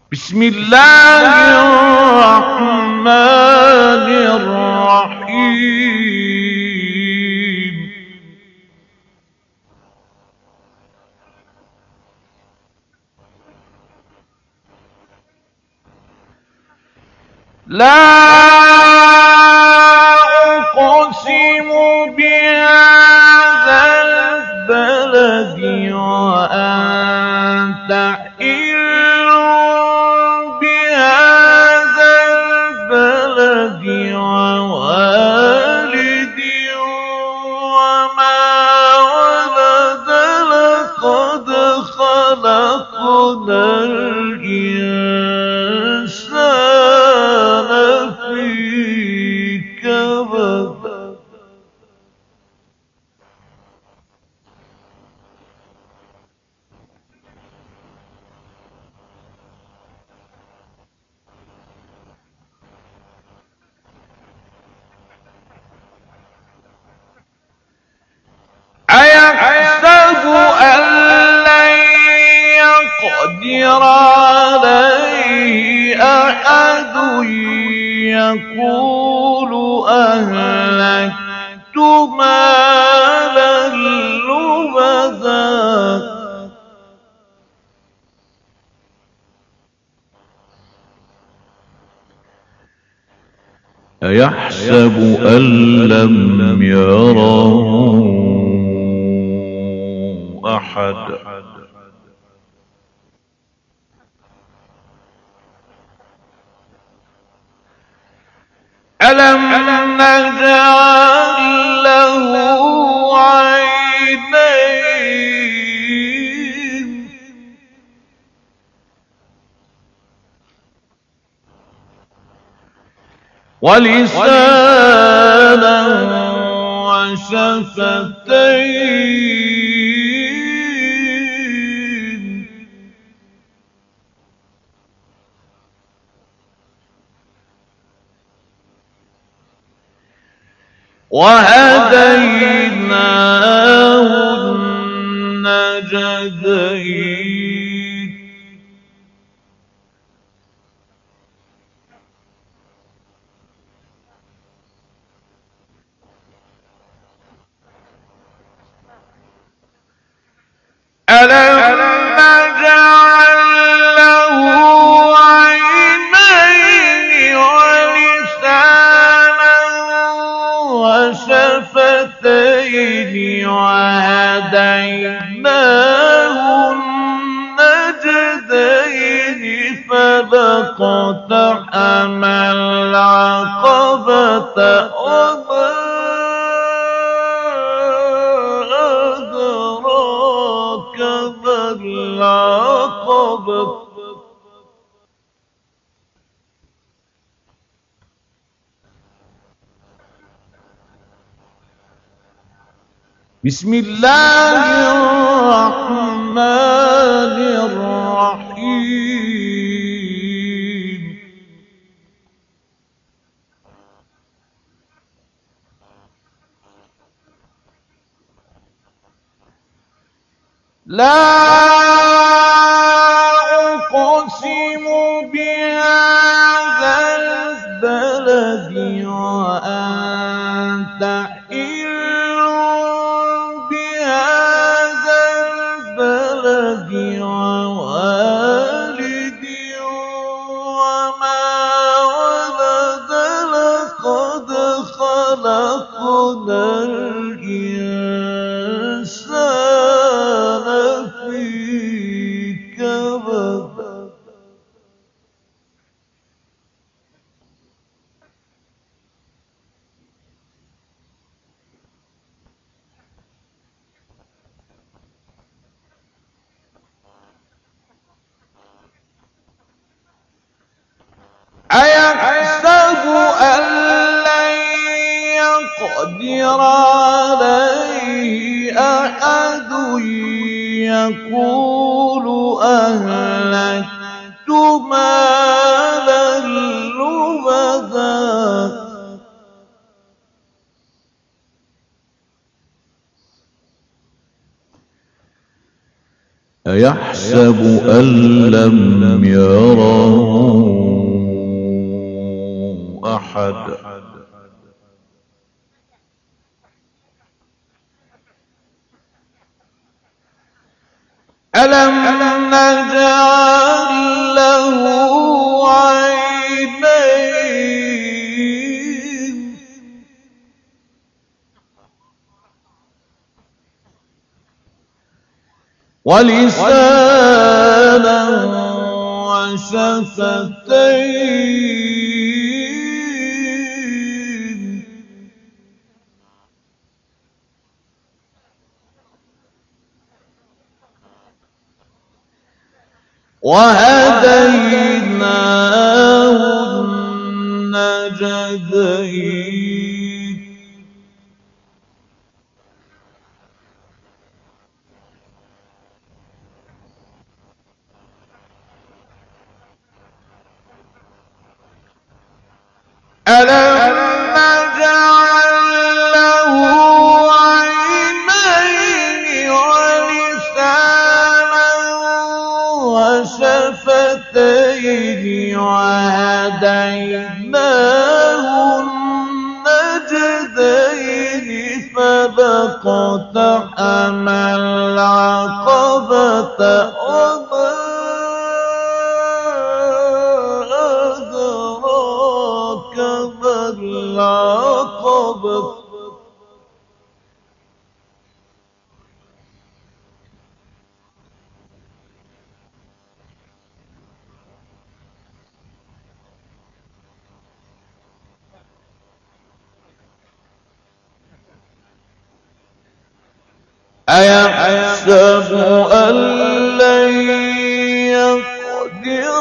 بسم الله الرحمن الرحيم. لا أقسم بهذا البلد وأنت حل بهذا البلد ووالد وما ولد لقد خلقنا الإنسان في كبد. أيحسب أن لن يقدر عليه أحد يقول أهلكت مالا لبدا أيحسب أن لم يره أحد. ألم نجعل له عينين ولسانا وشفتين وهديناه النجدين. ألم نجعل له عينين ولسانا وشفتين وهديناه النجدين فلاقتحم العقبة وما أدراك ما العقبة. بسم الله الرحمن الرحيم. لا أقسم بهذا البلد وأنت حل بهذا البلد ووالد وما ولد لقد خلقنا الإنسان في كبد. أيحسب أن لن يقدر عليه أحد يقول أهلكت مالا لبدا أيحسب أن لم يره أحد ألم نجعل له عينين ولسانا وشفتين وهديناه النجدين ألم نجعل له عينين ولسانا وشفتين وهديناه النجدين فلقتحم العقبة وما أدراك ما العقبة أيحسب أن لن يقدر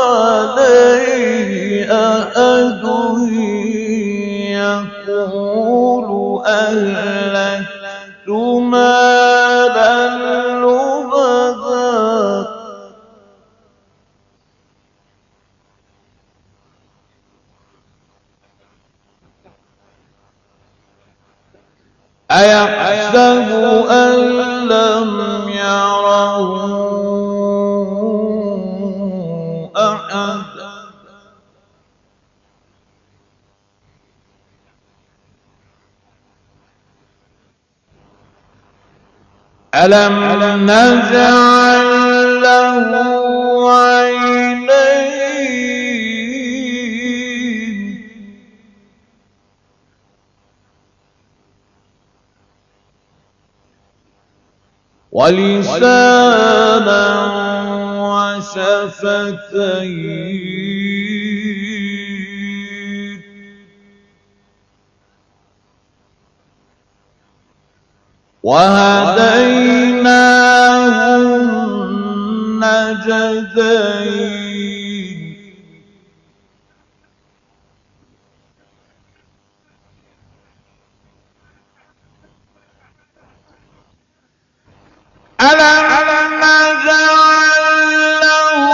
عليه أحد يقول أهلكت مالا لبدا أيحسب أن لم يره أحد ألم نجعل له عينين ولسانا وشفتين وهديناه النجدين ألم نجعل له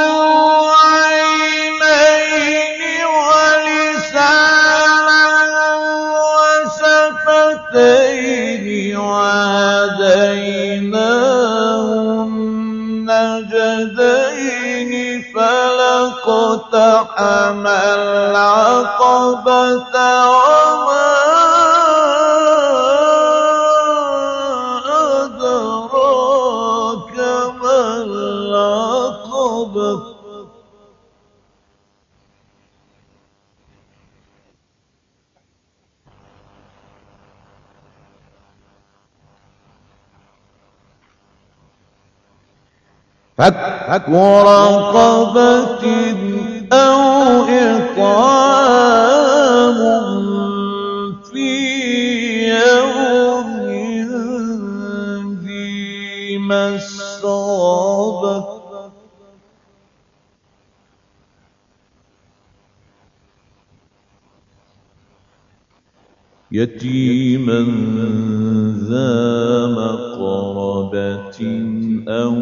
عينين ولسانا وشفتين وهديناه النجدين فلاقتحم العقبة وما أدراك ما العقبة فك رقبة أو إطعام في يوم ذي مسغبة يتيما ذا مقربة أو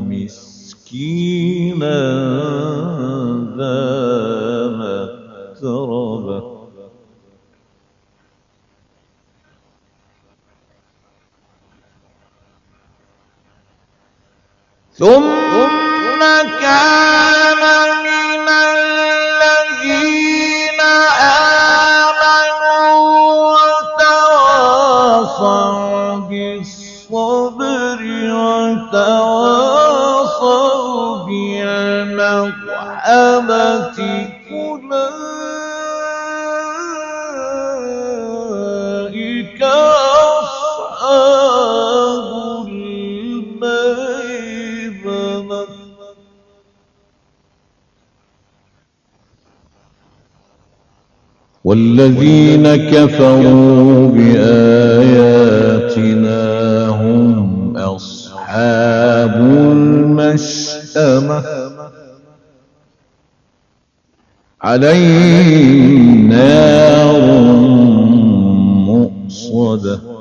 مسكينا ذا متربة ثم كان من الذين آمنوا وتواصوا بالصبر وتواصوا بالمرحمة أولئك أصحاب الميمنة والذين كفروا بآياتنا هم أصحاب المشأمة عليهم نار مؤصدة